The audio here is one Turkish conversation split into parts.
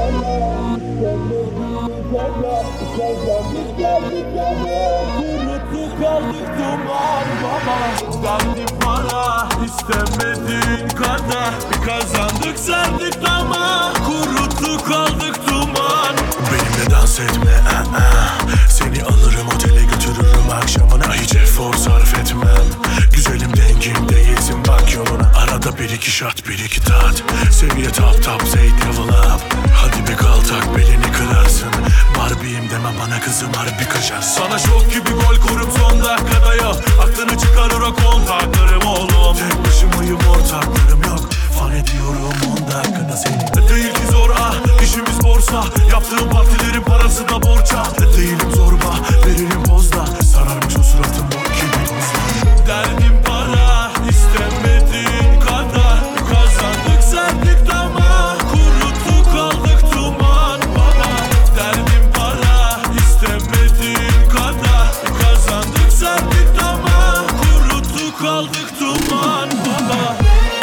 Kuruttuk kaldık duman baba. Derdim para istemediğin kadar. Bir kazandık serdik ama kuruttuk kaldık duman. Benimle dans etme seni alırım otele götürürüm akşamına. Hiç efor sarf etmem. Güzelim dengim değilsin bak yoluna. Arada bir iki şat bir iki tat. Seviye top zeyt level up. Hadi be kaltak belini kırarsın. Barbie'yim deme bana kızım harbi kaçarsın. Sana şok gibi gol kurup son dakikada yok. Aklını çıkarır o kontaklarım oğlum. Tek başımayım ortaklarım yok. Fan ediyorum 10 dakikada seni. Değil ki zor işimiz borsa. Yaptığım partilerin parası da borça. Değilim zorba veririm pozda. Sararmış o suratım bok gibi tozla. Derdim para istemediğin kadar. Kazandık serdik ama kuruttuk kaldık duman baba. Derdim para istemediğin kadar. Kazandık serdik ama kuruttuk kaldık duman baba.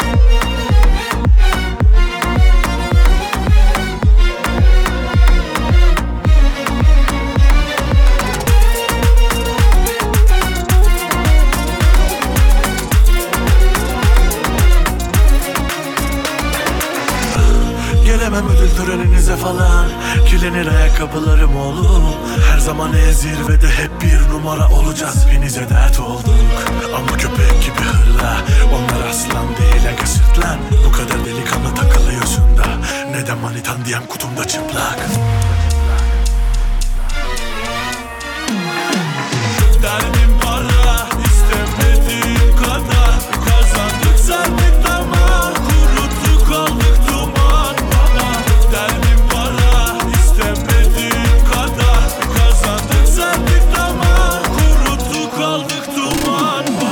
Gelemem ödül töreninize falan. Kirlenir ayakkabılarım oğlum. Her zaman zirvede hep bir numara olacağız. Hepinize dert olduk ama köpek gibi hırla. Onlar aslan değil aga sırtlan. Bu kadar delikanlı takılıyorsun da. Neden manitan diyem kutumda çıplak. Derdim para istemediğin kadar. Kazandık serdik ama kuruttuk kaldık duman baba. Derdim para istemediğin kadar. Kazandık serdik ama kuruttuk kaldık duman baba.